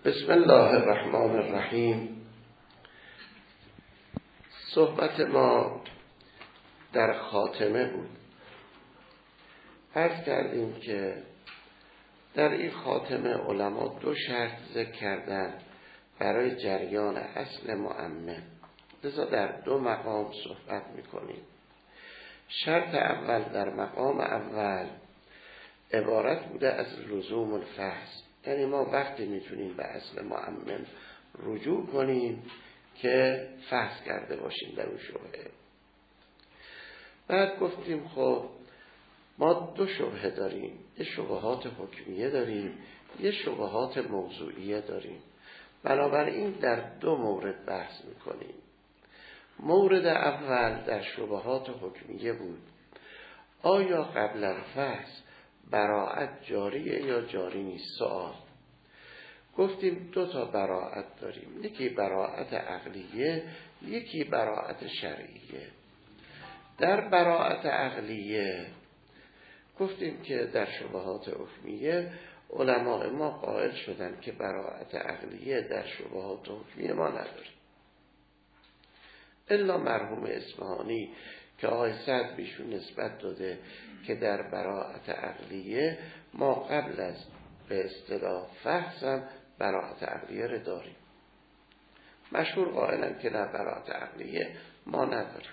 بسم الله الرحمن الرحیم. صحبت ما در خاتمه بود. عرض کردیم که در این خاتمه علما دو شرط ذکر کردن برای جریان اصل مؤمن، لذا در دو مقام صحبت میکنیم. شرط اول در مقام اول عبارت بوده از لزوم الفحص، یعنی ما وقتی میتونیم به اصل مؤمن رجوع کنیم که فحص کرده باشیم در اون شبهه. بعد گفتیم خب ما دو شبهه داریم، یه شبهات حکمیه داریم، یه شبهات موضوعیه داریم. بنابراین در دو مورد بحث میکنیم. مورد اول در شبهات حکمیه بود، آیا قبل الفحص براءت جاریه یا جاری نیست؟ سوال. گفتیم دو تا براءت داریم، یکی براءت عقلیه، یکی براءت شرعیه. در براءت عقلیه گفتیم که در شبهات حکمیه علماء ما قائل شدن که براءت عقلیه در شبهات حکمیه ما نداریم، الا مرحوم اصفهانی که آقای سعد بیشون نسبت داده که در براءت عقلیه ما قبل از به اصطلاح فحصم براءت عقلیه رو داریم. مشهور قائلن که در براءت عقلیه ما نداریم.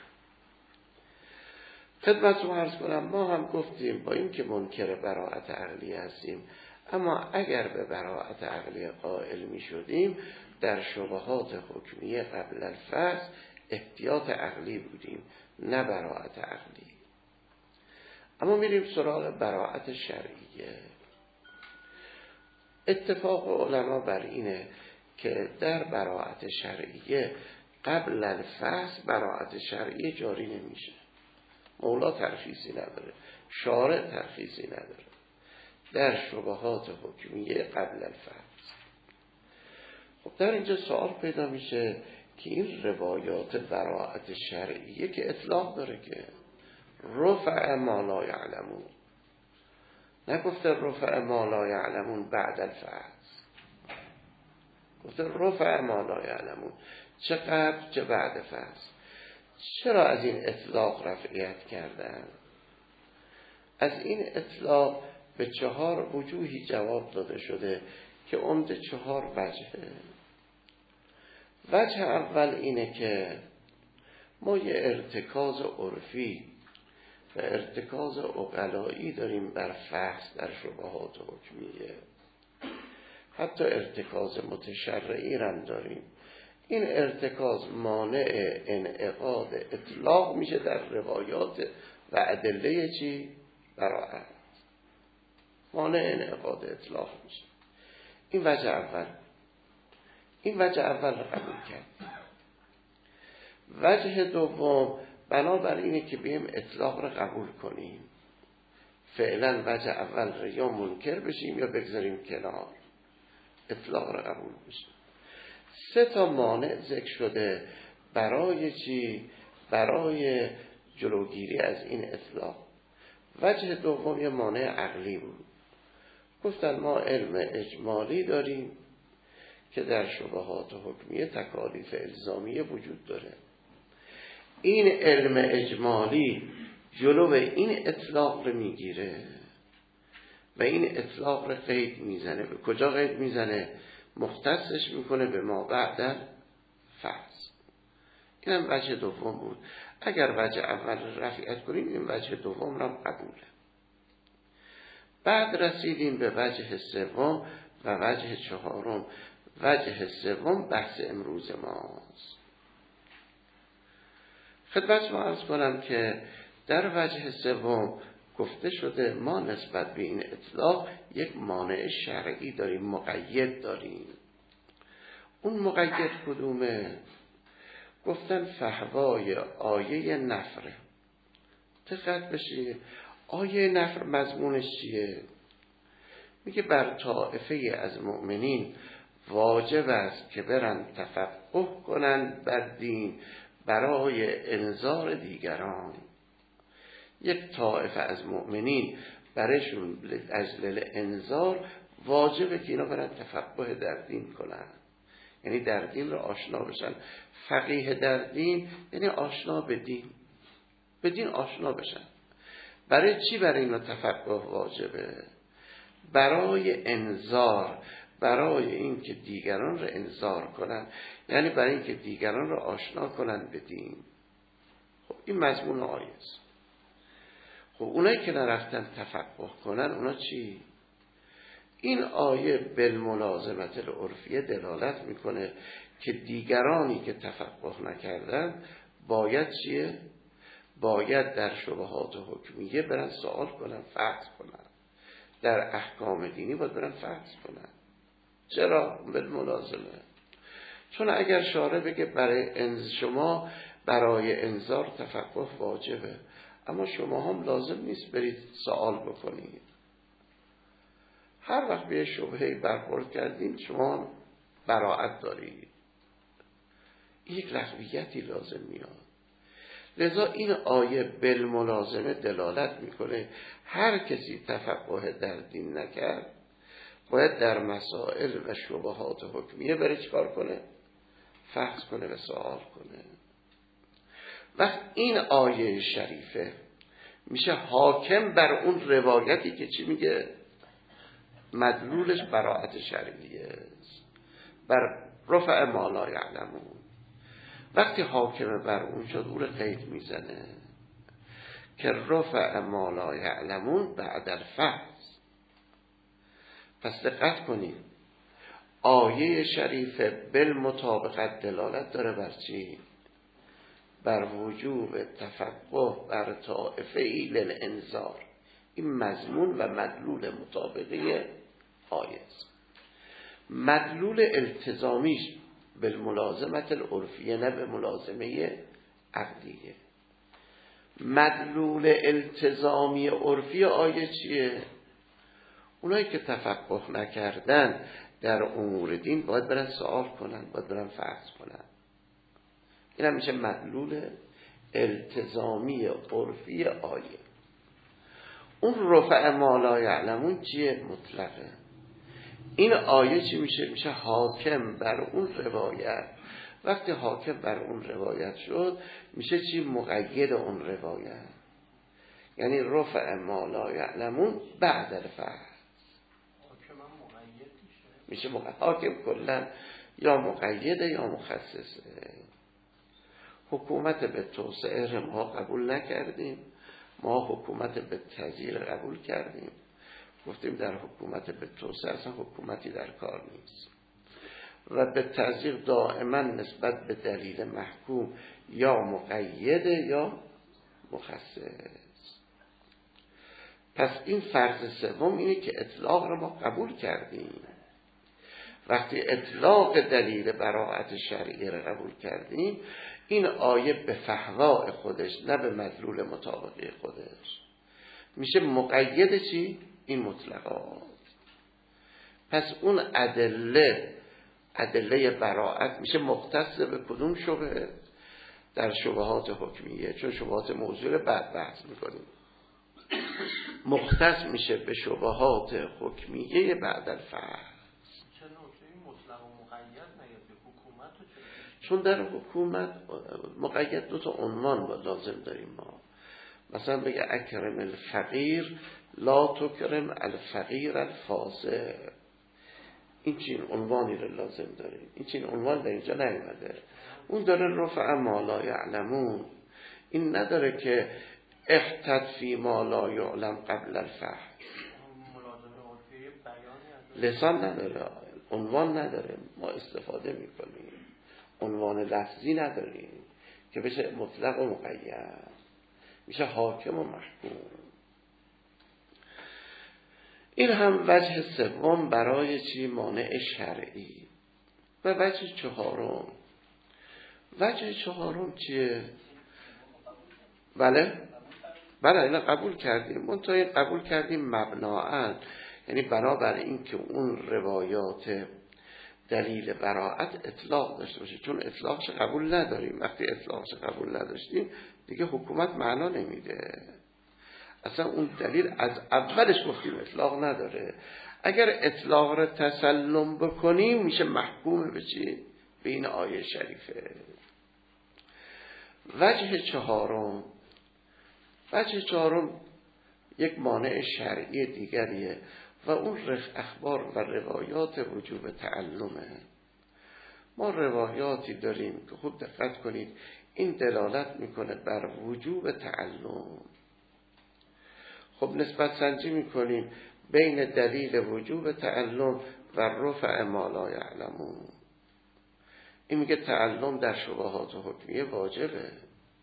خدمتتون عرض کنم ما هم گفتیم با این که منکر براءت عقلیه هستیم، اما اگر به براءت عقلیه قائل می شدیم در شبهات حکمیه قبل الفحص احتیاط عقلی بودیم، نه براءت عقلی. اما میریم سراغ براءت شرعیه. اتفاق علما بر اینه که در براءت شرعیه قبل الفحص براءت شرعیه جاری نمیشه. مولا ترخیصی نداره، شارع ترخیصی نداره در شبهات حکمیه قبل الفحص. خب در اینجا سوال پیدا میشه که این روایات براءت شرعیه که اطلاق داره که رفع ما لا یعلمون، نگفته رفع ما لا یعلمون بعد الفحص، گفته رفع ما لا یعلمون، چه قبل چه بعد فحص. چرا از این اطلاق رفعیت کردن؟ از این اطلاق به 4 وجوهی جواب داده شده که عمده 4 وجهه. وجه اول اینه که ما یه ارتکاز عرفی و ارتکاز عقلایی داریم بر فحص در شبهات حکمیه، حتی ارتکاز متشرعی هم داریم. این ارتکاز مانع انعقاد اطلاق میشه در روایات و ادله چی؟ براءت، مانع انعقاد اطلاق میشه. این وجه اول. این وجه اول رو قبول کرد. وجه دوم بنابر اینه که بیم اطلاق رو قبول کنیم، فعلا وجه اول رو یا منکر بشیم یا بگذاریم کنار، اطلاق رو قبول بشیم. 3 مانع ذکر شده برای چی؟ برای جلوگیری از این اطلاق. وجه دوم یه مانع عقلی بود. گفتن ما علم اجمالی داریم که در شبهات حکمیه تکالیف الزامیه وجود داره. این علم اجمالی جلو این اطلاق رو میگیره و این اطلاق رو قید میزنه. به کجا قید میزنه؟ مختصش میکنه به ما بعد فحص. این هم وجه دوم بود. اگر وجه اول رفعیت کنیم این وجه دوم رو قبوله. بعد رسیدیم به وجه سوم و وجه چهارم. وجه سوم بحث امروز ماست. خدمت ما عرض کنم که در وجه سوم گفته شده ما نسبت به این اطلاق یک مانع شرعی داریم، مقید داریم. اون مقید کدومه؟ گفتن فحوای آیه نفره. دقت بشید، آیه نفر مضمونش چیه؟ میگه بر طائفه از مؤمنین واجب است که برن تفقه کنند بر دین برای انذار دیگران. یک طائفه از مؤمنین برایشون اجل انذار واجبه که اینا برن تفقه در دین کنن، یعنی در دین رو آشنا بشن. فقیه در دین یعنی آشنا به دین، به دین آشنا بشن. برای چی برای اینا تفقه واجبه؟ برای انذار، برای این که دیگران رو انذار کنن، یعنی برای این که دیگران رو آشنا کنن به دین. خب این مضمون آیه است. خب اونایی که نرفتن تفقه کنن اونا چی؟ این آیه بالملازمت العرفیه دلالت میکنه که دیگرانی که تفقه نکردن باید چیه؟ باید در شبهات حکمیه برن سوال کنن، فحص کنن. در احکام دینی باید برن فحص کنن. چرا؟ بالملازمه. چون اگر شارع بگه برای شما برای انذار تفقه واجبه، اما شما هم لازم نیست برید سوال بکنید. هر وقت به شبهه برخورد کردین شما براءت دارید، یک لغویتی لازم میاد. لذا این آیه بالملازمه دلالت میکنه هر کسی تفقه در دین نکرد باید در مسائل و شبهات حکمیه بره چیکار کنه؟ فحص کنه و سوال کنه. وقت این آیه شریفه میشه حاکم بر اون روایتی که چی میگه؟ مدلولش براءت شرعیه است، بر رفع ما لا یعلمون. وقتی حاکم بر اون شد او رو قید میزنه که رفع ما لا یعلمون بعد الفحص. پس دقت کنید آیه شریفه بالمطابقت دلالت داره بر چی؟ بر وجوب تفقه بر طائفه ای للانذار. این مضمون و مدلول مطابقه آیه است. مدلول التزامیش بالملازمت العرفیه نه به ملازمه عقدیه. مدلول التزامی عرفی آیه چیه؟ اونایی که تفقه نکردن در امور دین باید برن سوال کنن، باید برن فحص کنن. این هم میشه مدلول التزامی عرفی آیه. اون رفع ما لا یعلمون چیه؟ مطلقه. این آیه چی میشه؟ میشه حاکم بر اون روایت. وقتی حاکم بر اون روایت شد میشه چی؟ مقید اون روایت. یعنی رفع ما لا یعلمون بعد الفحص. میشه حاکم کلا یا مقیده یا مخصصه. حکومت به توسعه ما قبول نکردیم، ما حکومت به تذییر قبول کردیم. گفتیم در حکومت به توسعه اصلا حکومتی در کار نیست و به تذییر دائما نسبت به دلیل محکوم یا مقیده یا مخصص. پس این فرض سوم اینه که اطلاق رو ما قبول کردیم. وقتی اطلاق دلیل براءت شرعی رو قبول کردیم این آیه به فحواء خودش نه به مدلول مطابقه خودش میشه مقید چی؟ این مطلقات. پس اون ادله براءت میشه مختص به کدوم شبهه؟ در شبهات حکمیه، چون شبهات موضوع بعد بحث میکنیم. مختص میشه به شبهات حکمیه بعد الفحص. چون در حکومت مقید 2 عنوان لازم داریم ما. مثلا بگه اکرم الفقیر لا تکرم الفقیر الفاسق. این چین عنوانی رو لازم داریم. این چین عنوان در اینجا نیومده. اون داره رفع ما لا یعلمون. این نداره که احتد فی ما لا یعلم قبل الفحص. لسان نداره، عنوان نداره، ما استفاده میکنیم. عنوان لفظی نداریم که بشه مطلق و مقید، میشه حاکم و محکوم. این هم وجه سوم برای چی؟ مانع شرعی. و وجه چهارم، وجه چهارم چیه؟ بله اینا قبول کردیم. منتها قبول کردیم مبناً، یعنی بنابر این که اون روایات دلیل براءت اطلاق داشته باشه. چون اطلاقش قبول نداریم. وقتی اطلاقش قبول نداشتیم دیگه حکومت معنا نمیده. اصلا اون دلیل از اولش گفتیم اطلاق نداره. اگر اطلاق رو تسلم بکنیم میشه محکوم به چی؟ به این آیه شریفه. وجه چهارم یک مانع شرعی دیگریه و اون اخبار و روایات وجوب تعلمه. ما روایاتی داریم که خوب دقت کنید این دلالت میکنه بر وجوب تعلم. خب نسبت سنجی میکنیم بین دلیل وجوب تعلم و رفع ما لا یعلمون. این میگه تعلم در شبهات و حکمیه واجبه،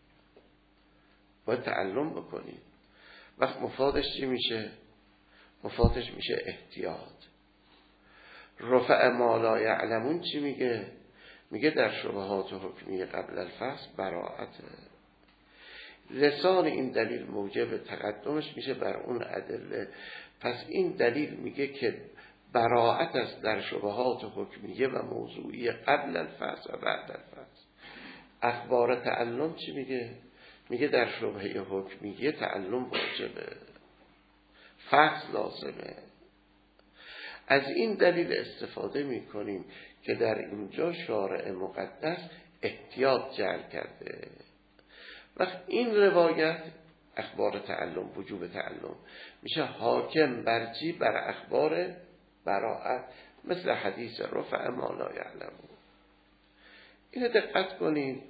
باید تعلم بکنیم. وقت مفادش چی میشه؟ مفادش میشه احتیاط. رفع ما لا یعلمون چی میگه؟ میگه در شبهات و حکمیه قبل الفصل براءته. لسان این دلیل موجب تقدمش میشه بر اون ادله. پس این دلیل میگه که براءت است در شبهات و حکمیه و موضوعی قبل الفصل و بعد الفصل. اخبار تعلم چی میگه؟ میگه در شبهه حکمیه تعلم واجبه، فصل لازمه. از این دلیل استفاده میکنیم که در اینجا شارع مقدس احتیاط جعل کرده. وقت این روایت اخبار تعلم، وجوب تعلم میشه حاکم بر چی؟ بر اخبار براءت، مثل حدیث رفع ما لا یعلمون. اینو دقت کنید.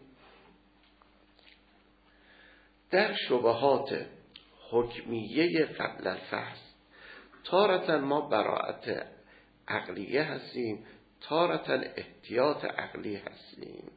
در شبهات حکمیه قبل الفصل تارة ما براءت عقلیه هستیم، تارة احتیاط عقلی هستیم.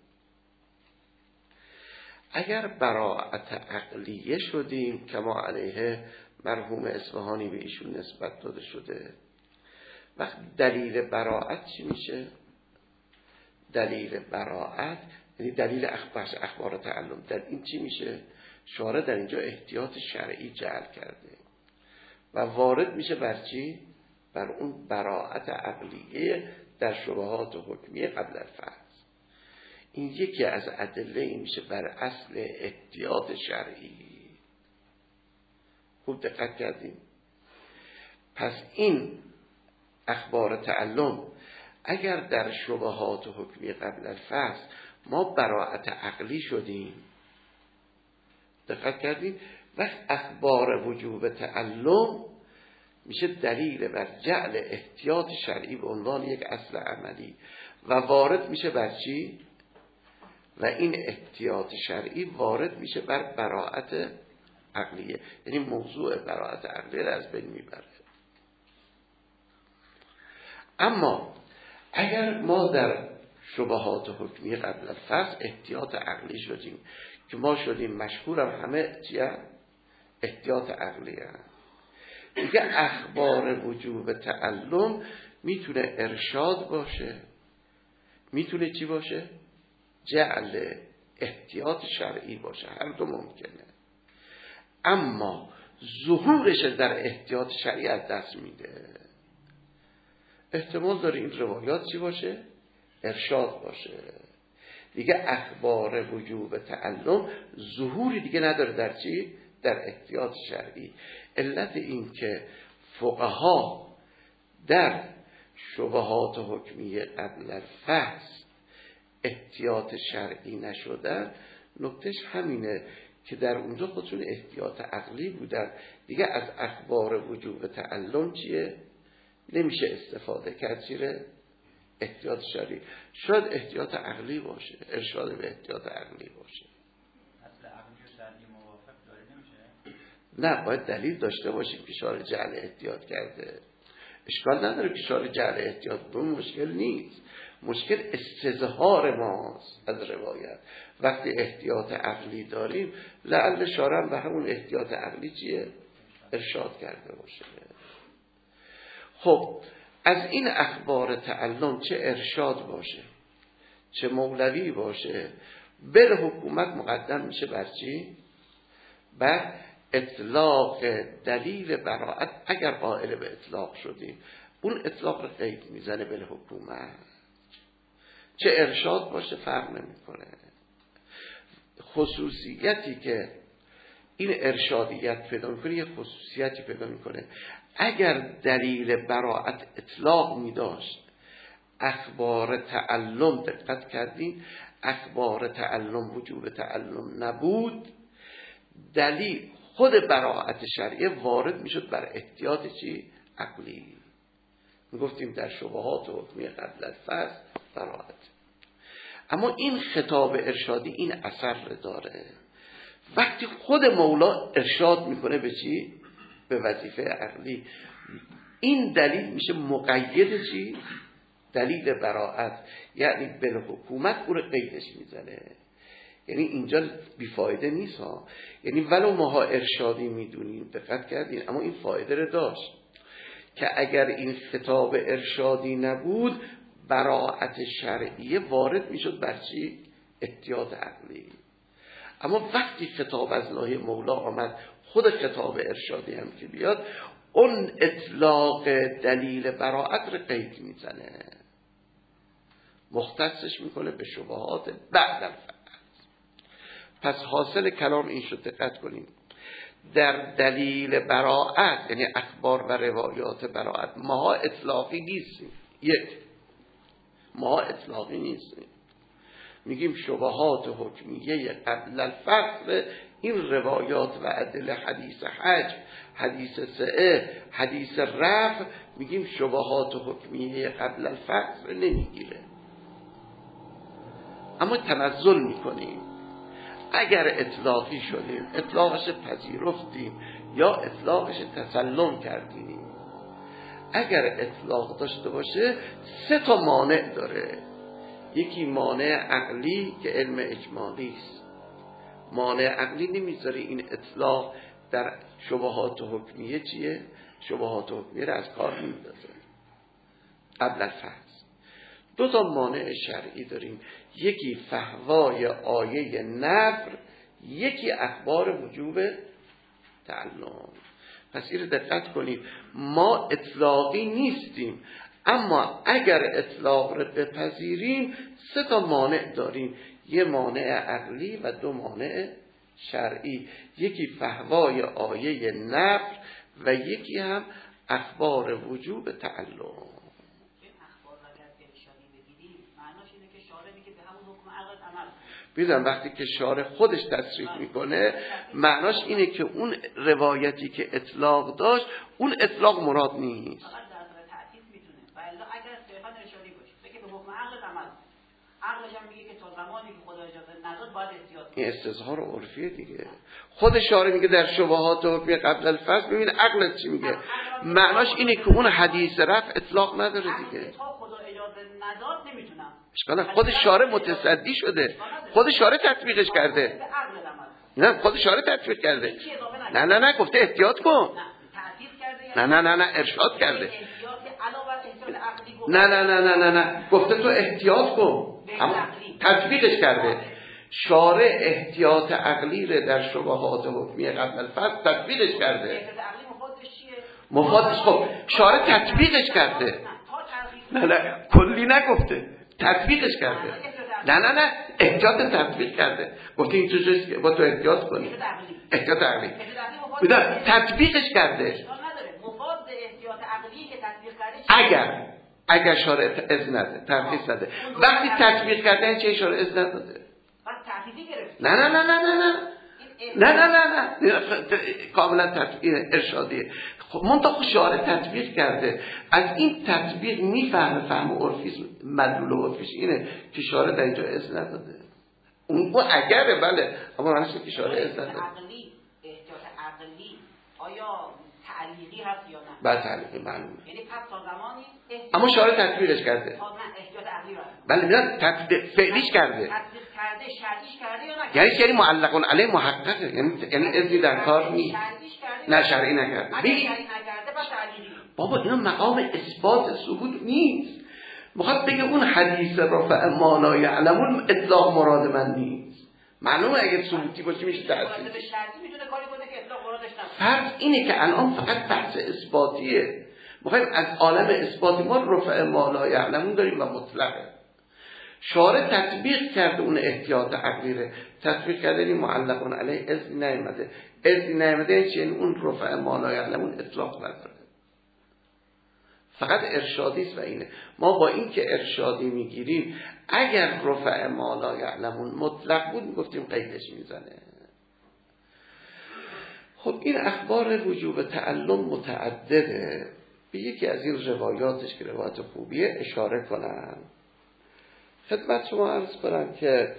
اگر براءت عقلیه شدیم که ما علیه مرحوم اصفهانی به ایشون نسبت داده شده، وقت دلیل براءت چی میشه؟ دلیل براءت یعنی دلیل اخبار تعلم. در این چی میشه؟ شارع در اینجا احتیاط شرعی جعل کرده و وارد میشه بر چی؟ بر اون براءت عقلیه در شبهات و حکمیه قبل الفصل. این یکی از ادله این میشه بر اصل احتیاط شرعی. خوب دقت کردیم. پس این اخبار تعلم اگر در شبهات و حکمیه قبل الفصل ما براءت عقلی شدیم، دقت کردیم، وقت اخبار وجوب تعلم میشه دلیل بر جعل احتیاط شرعی به عنوان یک اصل عملی و وارد میشه بر چی؟ و این احتیاط شرعی وارد میشه بر براءت عقلیه، یعنی موضوع براءت عقلیه را از بین میبره. اما اگر ما در شبهات و حکمیه قبل الفصل احتیاط عقلی شدیم که ما شدیم مشهورم همه چیه؟ احتیاط عقلیه. دیگه اخبار وجوب تعلم میتونه ارشاد باشه، میتونه چی باشه؟ جعل احتیاط شرعی باشه، هر دو ممکنه. اما ظهورش در احتیاط شرعی از دست میده. احتمال داره این روایات چی باشه؟ ارشاد باشه. دیگه اخبار وجوب تعلم ظهوری دیگه نداره در چی؟ در احتیاط شرعی. علت این که فقها در شبهات حکمیه قبل الفصل احتیاط شرعی نشدن، نکتش همینه که در اونجا خودشون احتیاط عقلی بودن. دیگه از اخبار وجوب تعلم چیه؟ نمیشه استفاده کرد. چیره؟ احتیاط شرعی. شاید احتیاط عقلی باشه، ارشاد به احتیاط عقلی باشه. اصل عقلی و شرعی موافق داره نمیشه؟ نه، باید دلیل داشته باشیم که شارع جعل احتیاط کرده. اشکال نداره که شارع جعل احتیاط کنه، مشکل نیست. مشکل استظهار ماست از روایت. وقتی احتیاط عقلی داریم لعل شارع به همون احتیاط عقلی چیه؟ ارشاد کرده باشه. خب از این اخبار تعلم چه ارشاد باشه چه مولوی باشه، بر حکومت مقدم میشه بر چی؟ بر اطلاق دلیل براءت. اگر قائل به اطلاق شدیم اون اطلاق رو قید میزنه به حکومت. چه ارشاد باشه فرق نمیکنه. خصوصیتی که این ارشادیت پیدا میکنه، یه خصوصیتی پیدا میکنه. اگر دلیل براءت اطلاق میداشت اخبار تعلم، دقت کردین اخبار تعلم وجوب تعلم نبود، دلیل خود براءت شرعیه وارد میشد بر احتیاط چی؟ عقلی. میگفتیم در شبهات و حکمی قبل الفصل براءت. اما این خطاب ارشادی این اثر داره وقتی خود مولا ارشاد میکنه به چی؟ به وظیفه عقلی. این دلیل میشه مقید چی؟ دلیل براءت، یعنی بالحکومت او رو قیدش میزنه. یعنی اینجا بیفایده نیست ها، یعنی ولو ماها ارشادی میدونیم، دقت کردین، اما این فایده رو داشت که اگر این خطاب ارشادی نبود براءت شرعیه وارد میشد بر چی؟ احتیاط عقلی. اما وقتی خطاب از لای مولا آمد، خود خطاب ارشادی هم که بیاد، اون اطلاق دلیل براءت رو قید میزنه، مختصش میکنه به شبهات بعد الفصل. پس حاصل کلام این شد، دقت کنیم، در دلیل براءت یعنی اخبار و روایات براءت ماها اطلاقی نیستیم. یک، ماها اطلاقی نیستیم، میگیم شبهات حکمیه قبل الفصل، این روایات و ادله حدیث حج، حدیث سعه، حدیث رفع، میگیم شبهات حکمیه قبل الفصل نمیگیره. اما تنزل میکنیم، اگر اطلاقی شدیم اطلاقش پذیرفتیم یا اطلاقش تسلم کردیم. اگر اطلاق داشته باشه 3 مانع داره. یکی مانع عقلی که علم اجمالی است. مانع عقلی نمیذاره این اطلاق در شبهات حکمیه چیه؟ شبهات حکمیه رو از کار میندازه قبل الفصل. 2 مانع شرعی داریم، یکی فهوای آیه نفر، یکی اخبار وجوب تعلم. پس این رو دقت کنید، ما اطلاقی نیستیم، اما اگر اطلاق رو بپذیریم 3 مانع داریم، یه مانع عقلی و 2 مانع شرعی، یکی فهوای آیه نفر و یکی هم اخبار وجوب تعلم. بیدن وقتی که شارع خودش تصریح میکنه معناش اینه که اون روایتی که اطلاق داشت اون اطلاق مراد نیست. فقط در اصل تعطیل میتونه و الا اگر صرفا ارشادی باشه بگه به حکم عقل عمل، عقلش هم میگه که تا زمانی که خدا اجازه نداد باید احتیاط کنه. این استظهار عرفیه دیگه. خود شارع میگه در شبهات حکمی قبل الفصل، ببین عقلت چی میگه، معناش اینه که اون حدیث رفع اطلاق نداره دیگه. تا خدا اجازه نداد نمیتونم. اشکال خود شارع متصدی شده، خود شارع تطبیقش کرده. نه خود شارع تطبیق کرده. نه گفته احتیاط کن. نه ارشاد کرده. نه گفته تو احتیاط کن، اما تطبیقش کرده. شارع احتیاط عقلی رو در شبهات حکمیه قبل الفصل تطبیقش کرده. مفادش خب شارع تطبیقش کرده. نه کلی نگفته، تطبیقش کرده. نه احتیاط تطبیق کرده. گفته این چیزی با تو احتیاط کنی، احتیاط عقلی بودن تطبیقش کرده. اگر شارع اذن نده، ترخیص نده، وقتی تطبیق کرده چه شارع اذن نداده. نه کاملا تطبیق ارشادیه. خب منطقه شارع تطبیق کرده، از این تطبیق میفهمه فهم عرفی، مدلول عرفیش اینه که شارع در اینجا اذن نداده. اون اگره بله، اما معنیش که شارع اذن نداده. احتیاط عقلی آیا تعلیقی هست یا نه؟ بله تعلیقی معلومه. یعنی پس تا زمانی اما شارع تطبیقش کرده. نه احتیاط عقلی را. بله میاد تطبیق فعلیش کرده. تطبیق کرده، شرعیش کرده یا نه؟ یعنی چیزی معلق علیه محققه، یعنی اذنی در کار نیست. نه شرعی نکرده. شرعی نکرده پس تعلیقی. بابا اینا مقام اثبات ثبوت نیست. میخواد بگه اون حدیث رفع ما لا یعلمون اطلاق مراد من نیست. معلومه اگه ثبوتی باشه میشه تأثیر. به شرطی میتونه کاری کنه که اطلاق مرادش نباشه. فرض اینه که الان فقط بحث اثباتیه. میخوایم از عالم اثباتی ما رفع ما لا یعلمون داریم و مطلقه. شارع تطبیق کرده اون احتیاط عقلی رو، تطبیق کردن معلقون علیه اذن نیامده. اذن نیامده چیه؟ اون رفع ما لا یعلمون اطلاق نداره، فقط ارشادی است. و اینه ما با این که ارشادی میگیریم اگر رفع ما لا یعلمون مطلق بود میگفتیم قیدش میزنه. خب این اخبار وجوب تعلم متعدده. به یکی از این روایاتش که روایت خوبیه اشاره کنم. خدمت شما عرض کنم که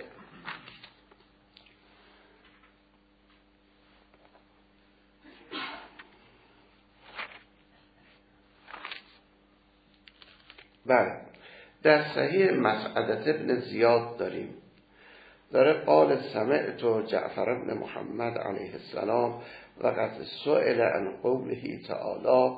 بله در صحیح مسعدة ابن زیاد داره قال سمعت جعفر بن محمد علیه السلام و قد سئل عن قوله تعالی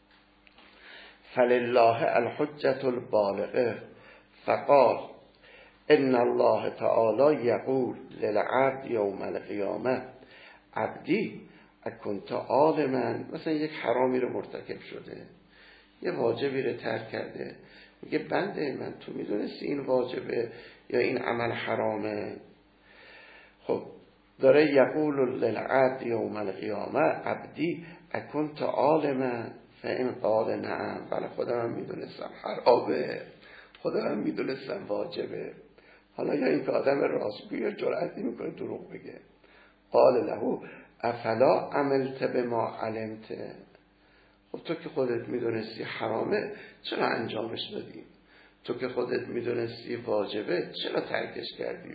فلله الحجة البالغه فقال ان الله تعالی یقول للعبد یوم القیامه عبدی اکنت عالما. مثلا یک حرامی رو مرتکب شده، یه واجبی رو ترک کرده، میگه بنده من تو میدونستی این واجبه یا این عمل حرامه؟ خب داره یقول للعبد یوم القیامه عبدی اکنت عالما فان قال نعم، بله خدا من میدونستم حرامه، خدا من میدونستم واجبه. حالا یا این که آدم راستگوی جرأت نمیکنه دروغ بگه. قال له افلا عملت بما علمت، خب تو که خودت میدونستی حرامه چرا انجامش دادی؟ تو که خودت میدونستی واجبه چرا ترکش کردی؟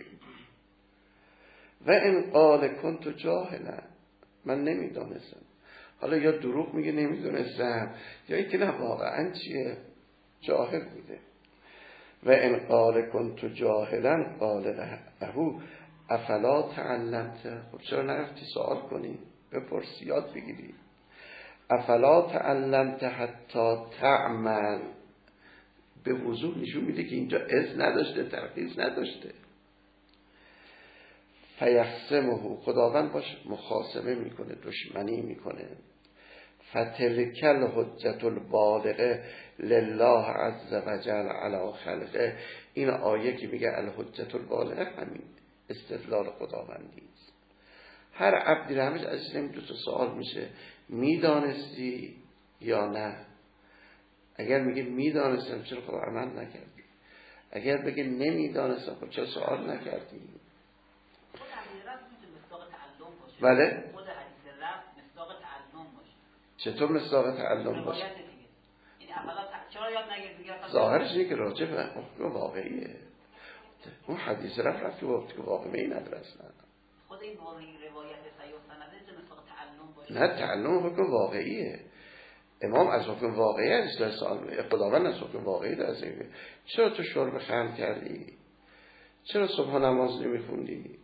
و ان قال کنت جاهلا، من نمیدونستم. حالا یا دروغ میگه نمیدونستم، یا اینکه نه واقعا چیه جاهل بوده. و ان قال کنت جاهلا قال له افلا تعلمت، خب چرا نرفتی سوال کنی بپرسی یاد بگیری؟ افلا تعلمت حتی تعمل، به وضوح نشون میده که اینجا اذن نداشته، ترخیص نداشته. فیخصمه، خداوند باش مخاصمه میکنه، دشمنی میکنه. فتلک الحجة البالغه لله عز وجل علی خلقه، این آیه که میگه الحجة البالغه همین استدلال خداوندی است. هر عبدی همش ازش دو تا سوال میشه، میدانستی یا نه؟ اگر میگه میدانستم چرا خب عمل نکردی؟ اگر بگه نمیدانستم خب چرا سوال نکردی؟ خود حدیث رفت میتونه مصداق تعلم باشه. بله؟ خود حدیث رفت مصداق تعلم باشه. چطور مصداق تعلم باشه؟ این اولا چرا یاد نگیردی؟ ظاهرش اینه که راجع به حکم واقعیه. اون حدیث رفت که وقتی که واقعی نداره اصلا. خود این روایت صحیح و سنده مصداق تعلم باشه. نه تعلم حکم واقعیه. امام از حکم واقعی از سوال، خداوند از حکم واقعی در زمینه. چرا تو شرب خمر کردی؟ چرا صبح نماز نمیخوندی؟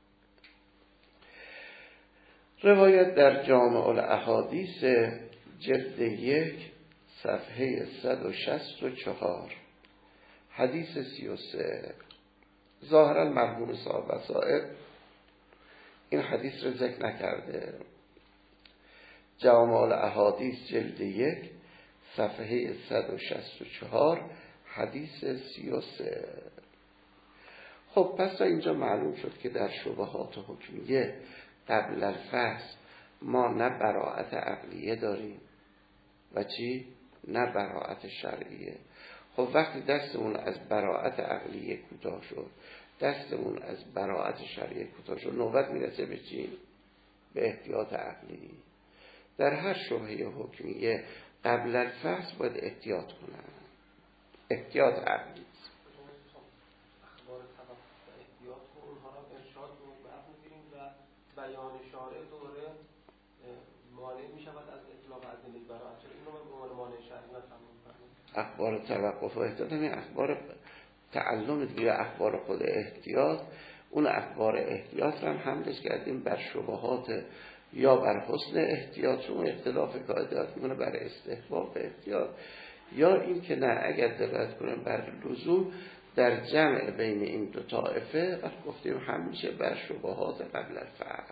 روایت در جامع الاحادیث جلد 1 صفحه 164 حدیث 33. ظاهرا مرحوم صاحب وسائل این حدیث رو ذکر نکرده. جامع الاحادیث جلد 1 صفحه 164 حدیث 33. خب پس اینجا معلوم شد که در شبهات حکمیه قبل الفحص ما نه براءت عقلیه داریم و چی؟ نه براءت شرعیه. خب وقتی دستمون از براءت عقلیه کوتاه شد، دستمون از براءت شرعیه کوتاه شد، نوبت میرسه به چی؟ به احتیاط عقلی. در هر شبهه حکمیه قبل الفحص باید احتیاط کنن. احتیاط عقلی. اخبار توقف و احتیاط و اونها را ارشاد و برمی‌گیریم و بیان شارع دوره مانع می‌شود از اطلاق ادله براءت. این رو به عنوان مانع شرعی تمام می‌کنیم. اخبار توقف و احتیاط همین اخبار تعلم دیگه، اخبار خود احتیاط. اون اخبار احتیاط رو هم حملش کردیم بر شبهات یا بر حسن احتیاط، چون اختلاف قاعدات میکنه بر استحباب احتیاط، یا این که نه اگر دقت کنیم بر لزوم در جمع بین این دو طائفه وقت گفتیم همیشه بر شبهات قبل الفحص.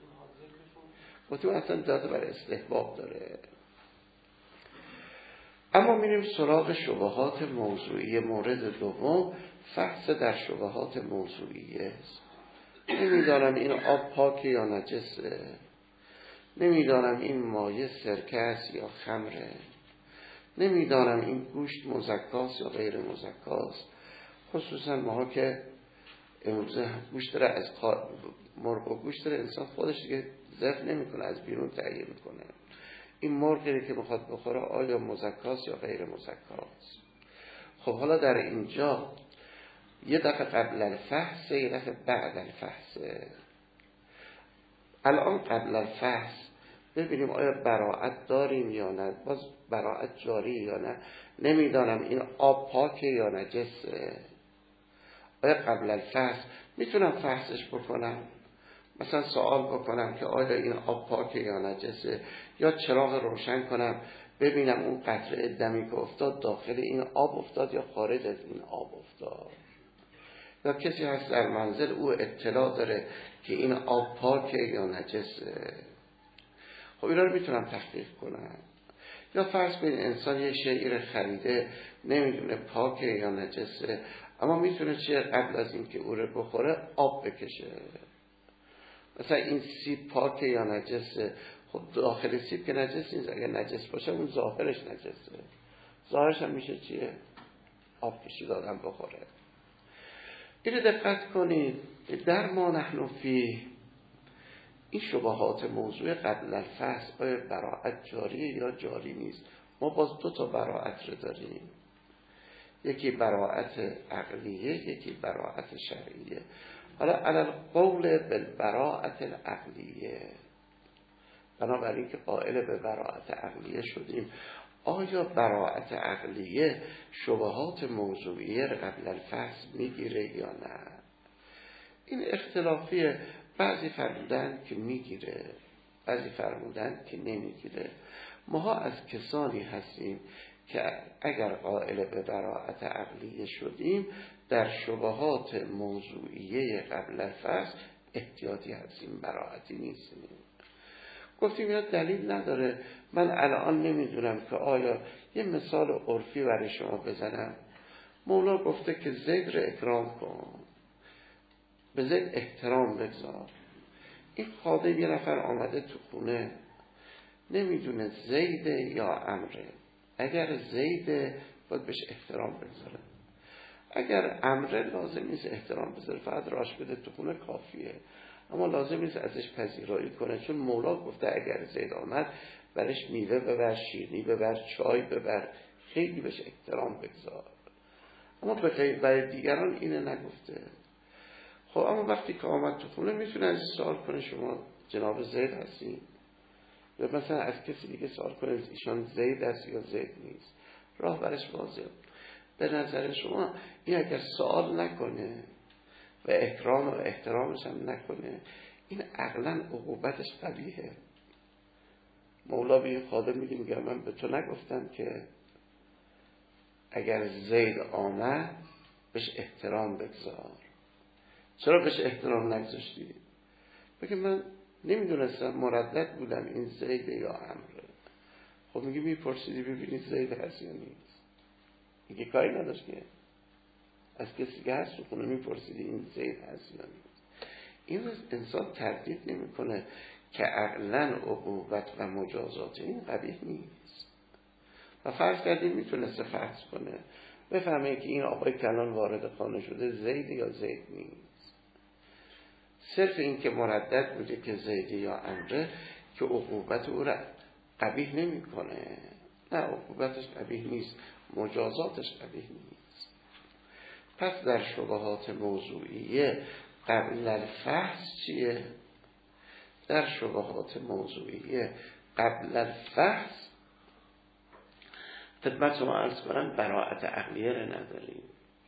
گفتیم اصلا داده بر استحباب داره. اما میریم سراغ شبهات موضوعی. مورد دوم فحص در شبهات موضوعی است. نمیدانم این آب پاکه یا نجسه، نمیدانم این مایه سرکه است یا خمره، نمیدانم این گوشت مزکاست یا غیر مزکاست. خصوصا ما که امروزه گوشت داره از مرغ و گوشت داره انسان خودش دیگه ذبح نمیکنه، از بیرون تهیه میکنه. این مرغی که میخواد بخوره آیا مزکاست یا غیر مزکاست؟ خب حالا در اینجا یه دفعه قبل الفحص، یه دفعه بعد الفحص. الان قبل الفحص ببینیم آیا براءت داریم یا نه، باز براءت جاری یا نه. نمیدانم این آب پاکه یا نجسه. آیا قبل الفحص میتونم فحصش بکنم؟ مثلا سوال بکنم که آیا این آب پاکه یا نجسه، یا چراغ روشن کنم ببینم اون قطره دمی که افتاد داخل این آب افتاد یا خارج از این آب افتاد. یا کسی هست در منزل او اطلاع داره که این آب پاکه یا نجسه. خب اینا رو میتونم تحقیق کنم. یا فرض کنید انسان یه شیئی رو خریده نمیدونه پاکه یا نجسه، اما میتونه چیه قبل از این که او رو بخوره آب بکشه. مثلا این سیب پاکه یا نجسه. خب داخل سیب که نجس نیست، اگر نجس باشه اون ظاهرش نجسه، ظاهرش هم میشه چیه؟ آب کشید آدم بخوره. اینو دقت کنید. در ما نحن فیه، این شبهات موضوع قبل الفحص آیا براءت جاریه یا جاری نیست. ما باز دو تا براءت رو داریم، یکی براءت عقلیه، یکی براءت شرعیه. حالا علی القول بالبراءت العقلیه، بنابراین که قائل به براءت عقلیه شدیم، آیا براءت عقلیه شبهات موضوعیه قبل الفحص میگیره یا نه؟ این اختلافیه. بعضی فرمودن که میگیره، بعضی فرمودن که نمیگیره. ما از کسانی هستیم که اگر قائل به براءت عقلیه شدیم در شبهات موضوعیه قبل الفحص احتیاطی هستیم، براءتی نیستیم. گفتیم اینا دلیل نداره. من الان نمیدونم که آیا یه مثال عرفی برای شما بزنم. مولا گفته که زید رو اکرام کن، به زید احترام بگذار. این خادم یه نفر آمده تو خونه نمیدونه زیده یا امره. اگر زیده باید بهش احترام بگذاره، اگر امره لازم نیست احترام بذاره، فقط راش بده تو خونه کافیه. اما لازم نیست ازش پذیرایی کنه، چون مولا گفته اگر زید آمد برش میوه ببر، شیرینی ببر، چای ببر، خیلی بهش احترام بگذار. اما برای دیگران اینه نگفته. خب اما وقتی که آمد تو خونه میتونه ازش سوال کنه شما جناب زید هستین، یا مثلا از کسی دیگه سوال کنه ایشان زید است یا زید نیست. راه برش واضحه. به نظر شما این اگر سوال نکنه و اکرام و احترامش هم نکنه، این عقلا عقوبتش قبیحه. مولا به این خادم میگه من به تو نگفتم که اگر زید آمد بهش احترام بگذار؟ چرا بهش احترام نگذاشتی؟ بگه من نمیدونستم، مردد بودم این زید یا امره. خب میگه میپرسیدی ببینید زید هست یا نیست؟ میگه کاری نداشت که از کسی که هست خونه میپرسیدی این زید هست یا نیست. این انسان تردید نمی کنه که عقلا عقوبت و مجازات این قبیح نیست. و فرض کردیم میتونسته فرض کنه بفهمه که این آقای کلان وارد خانه شده زید یا زید نیست. صرف این که مردد بوده که زید یا امره که عقوبت او را قبیح نمی کنه. نه، عقوبتش قبیح نیست، مجازاتش قبیح نیست. پس در شبهات موضوعیه قبل الفحص چیه؟ در شبهات موضوعیه قبل الفحص خدمت شما عرض کنم براءت عقلیه رو نداریم.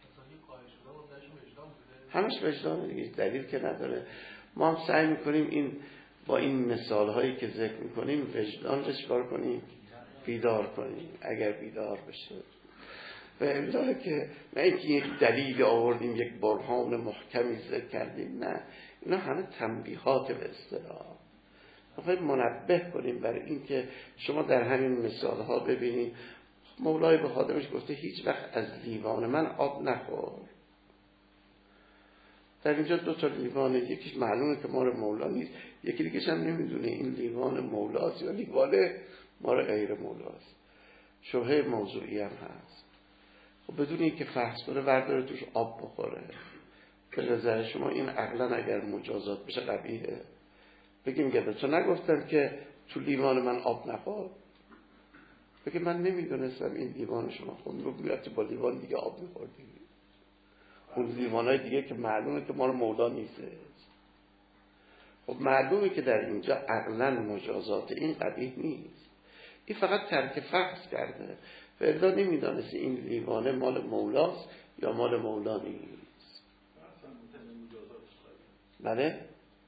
همش وجدان دیگه، دلیل که نداره. ما هم سعی میکنیم این با این مثال هایی که ذکر میکنیم وجدان رو چکار کنیم؟ بیدار کنیم، اگر بیدار بشه. و امروزه که نه اینکه یک دلیل آوردیم، یک برهان محکمی ذکر کردیم، نه، اینا همه تنبیهات به اصطلاح. میخوایم منبه کنیم برای اینکه شما در همین مثال ها ببینید مولای به خادمش گفته هیچ وقت از لیوان من آب نخور. در اینجا 2 تا لیوانه، یکیش معلومه که مال مولا نیست، یکی دیگه‌ش هم نمیدونه این لیوان مولاست یا لیوان مال غیر مولاست. شبهه موضوعی هم هست. خب بدون اینکه فحص کنه برداره توش آب بخوره. به نظر شما این عقلا اگر مجازات بشه قبیحه؟ بگیم که به تو نگفتم که تو لیوان من آب نخور؟ بگیم من نمیدونستم این لیوان شما خون رو میاد با لیوان دیگه آب میخوردی. اون لیوانای دیگه که معلومه که مال مولا نیست. خب معلومه که در اینجا عقلا مجازات این قبیح نیست. این فقط ترک فحص کرده. فردا نمیدانست این لیوانه مال مولاست یا مال مولا نیست. بله؟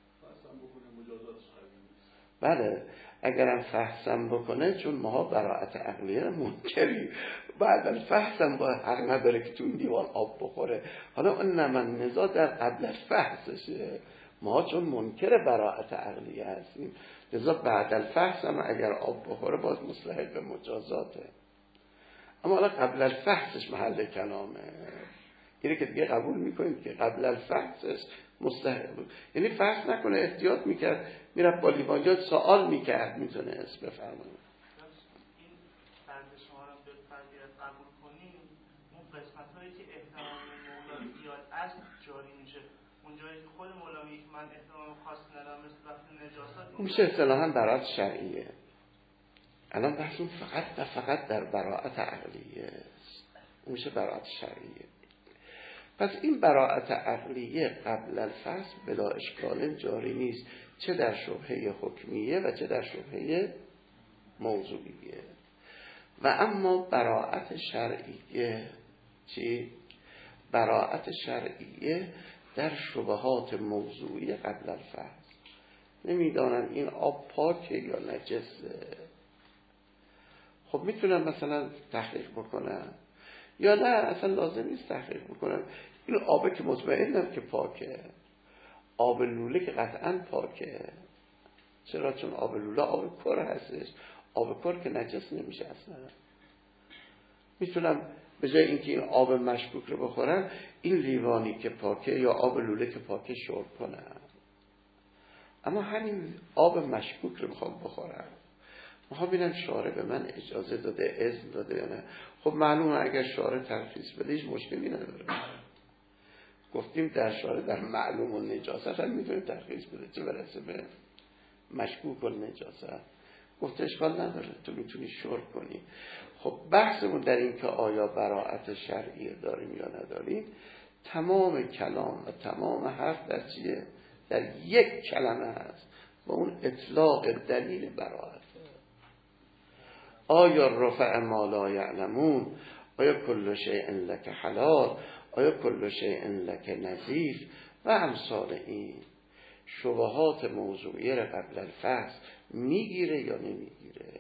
بله اگرم فحصم بکنه، چون ما براءت عقلیه منکری، بعد الفحصم با حق نداره که تو این لیوان آب بخوره. حالا اون من نزاع در قبل الفحصشه، ما چون منکر براءت عقلیه هستیم، لذا بعد الفحصم اگر آب بخوره باز مستحق به مجازاته. اما حالا قبل الفحصش محل کلامه، اینه که دیگه قبول میکنیم که قبل الفحصش مستحق بود. یعنی فحص نکنه، احتیاط میکرد، میرفت با لیوانجات سوال میکرد، میتونست بفرمایید. این فرض شما رو به فرضیت قبول کنیم، اون قسمت هایی که احتمال مولا زیاد است جاری میشه. اون جایی که خود مولا میگه من احتمال خاص ندارم مثل وقتی نجاست، اون میشه اصطلاحاً براءت شرعیه. الان بحثون فقط در براءت عقلیه است. اون میشه براءت شرعیه. پس این براءت عقلیه قبل الفحص بلا اشکال جاری نیست، چه در شبهه حکمیه و چه در شبهه موضوعیه. و اما براءت شرعیه چی؟ براءت شرعیه در شبهات موضوعی قبل الفحص. نمیدانن این آب پاکه یا نجسه. خب میتونن مثلا تحقیق بکنن یا نه اصلا لازم نیست تحقیق بکنن. این آبه که مطمئنم که پاکه، آب لوله که قطعا پاکه. چرا؟ چون آب لوله آب کر هستش، آب کر که نجس نمیشه اصلا. میتونم به جای اینکه این آب مشکوک رو بخورن، این لیوانی که پاکه یا آب لوله که پاکه شرب کنن. اما همین آب مشکوک رو میخوام بخورم، میخوام ببینم شارع به من اجازه داده، اذن داده یا نه. خب معلومه اگر شارع ترخیص بده هیچ مشکلی نداره. گفتیم در شارع در معلوم و نجاست هم میتونه ترخیص بده، چه برسه به مشکوک و نجاست. گفته اشکال نداره، تو میتونی شرب کنی. خب بحثمون در این که آیا براءت شرعی داریم یا نداریم، تمام کلام و تمام حرف در چیه؟ در یک کلمه هست و اون اطلاق دلیل براءت. آیا رفع ما لا یعلمون، آیا کل شیء لک حلال، آیا کل شیء لک نظیف و امثال این شبهات موضوعی را قبل الفحص میگیره یا نمیگیره؟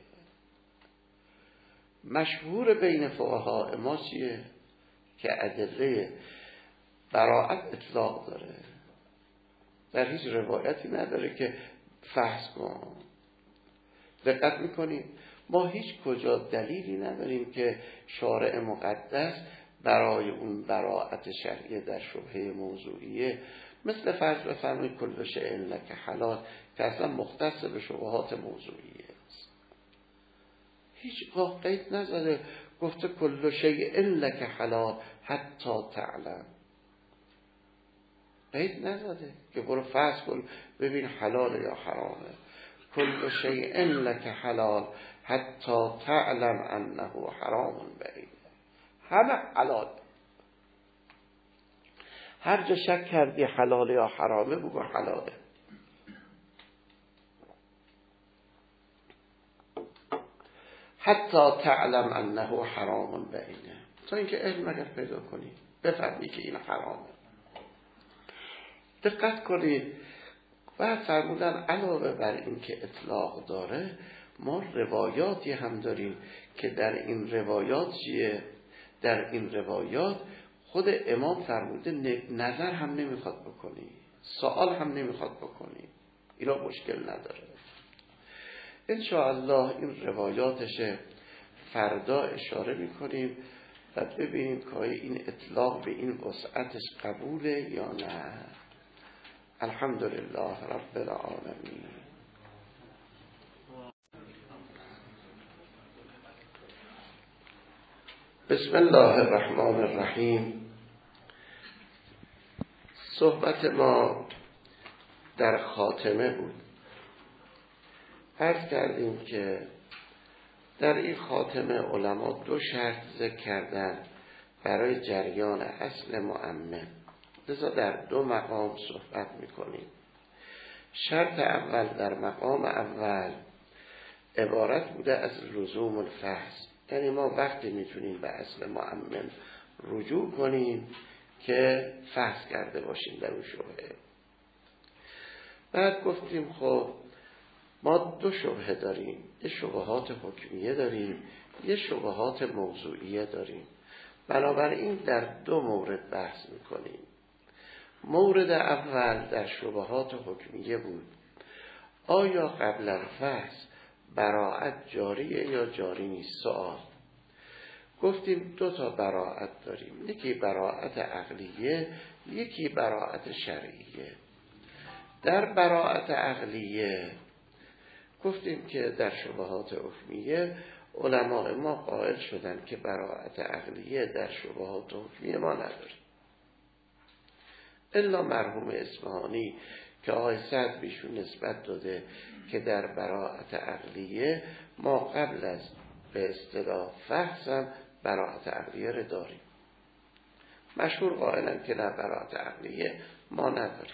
مشهور بین فقها ما چیه؟ که ادله براءت اطلاق داره، در هیچ روایتی نداره که فحص کن. دقت میکنیم ما هیچ کجا دلیلی نداریم که شارع مقدس برای اون براءت شرعیه در شبهه موضوعیه، مثل فرض بفرمایید کل شیء لک حلال که اصلا مختص به شبهات موضوعیه است. هیچگاه قید نزده، گفته کل شیء لک حلال حتی تعلم. قید نزده که برو فرض کن ببین حلال یا حرامه. کل شیء لک حلال حتی تعلم انه حرام بعید. همه حلال. هر جا شک کردی حلال یا حرامه بگو حلاله. حتی تعلم انه حرام بعیده، تا اینکه علم اگر پیدا کنی بفهمی که این حرامه. دقت کنید. و فرمودن علاوه بر این که اطلاق داره، ما روایاتی هم داریم که در این روایات چیه؟ در این روایات خود امام فرموده نظر هم نمیخواد بکنی، سوال هم نمیخواد بکنی، اینا مشکل نداره. انشاءالله این روایاتشه. فردا اشاره میکنیم و ببینیم که این اطلاق به این وسعتش قبوله یا نه. الحمدلله رب العالمین. بسم الله الرحمن الرحیم. صحبت ما در خاتمه بود. عرض کردیم که در این خاتمه علما دو شرط ذکر کردن برای جریان اصل مؤمن، لذا در دو مقام صحبت میکنیم. شرط اول در مقام اول عبارت بوده از لزوم الفحص، یعنی ما وقتی میتونیم به اصل مؤمن رجوع کنیم که فحص کرده باشیم در اون شبهه. بعد گفتیم خب ما دو شبهه داریم، یه شبهات حکمیه داریم، یه شبهات موضوعیه داریم. بنابراین در دو مورد بحث میکنیم. مورد اول در شبهات حکمیه بود، آیا قبل الفحص براءت جاریه یا جاری نیست؟ سوال. گفتیم دو تا براءت داریم، یکی براءت عقلیه، یکی براءت شرعیه. در براءت عقلیه گفتیم که در شبهات حکمیه علماء ما قائل شدن که براءت عقلیه در شبهات حکمیه ما نداریم، الا مرحوم اصفهانی که آقای سعد بیشون نسبت داده که در براءت عقلیه ما قبل از به اصطلاح فحصم براءت عقلیه رو داریم. مشهور قائلن که نه، براءت عقلیه ما نداریم.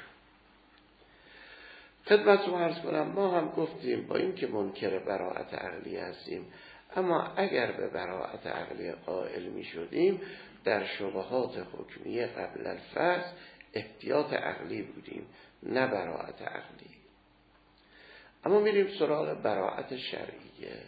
خدمتتون عرض کنم ما هم گفتیم با این که منکر براءت عقلیه هستیم، اما اگر به براءت عقلیه قائل می شدیم در شبهات حکمیه قبل الفحص احتیاط عقلی بودیم، نه براءت عقلی. اما میریم سراغ براءت شرعیه.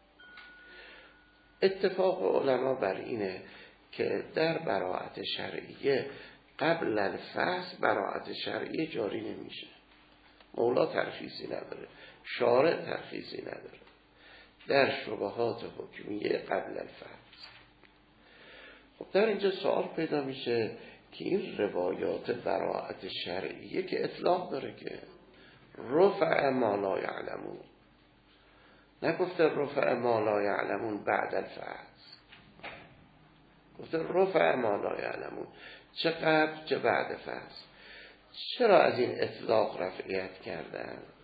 اتفاق علما بر اینه که در براءت شرعیه قبل الفحص براءت شرعیه جاری نمیشه. مولا ترخیصی نداره، شارع ترخیصی نداره در شبهات حکمیه قبل الفحص. خب در اینجا سوال پیدا میشه که این روایات براءت شرعیه که اطلاق داره که رفع ما لا یعلمون، نگفته رفع ما لا یعلمون بعد الفحص، گفته رفع ما لا یعلمون، چه قبل چه بعد فحص. چرا از این اطلاق رفعیت کردن؟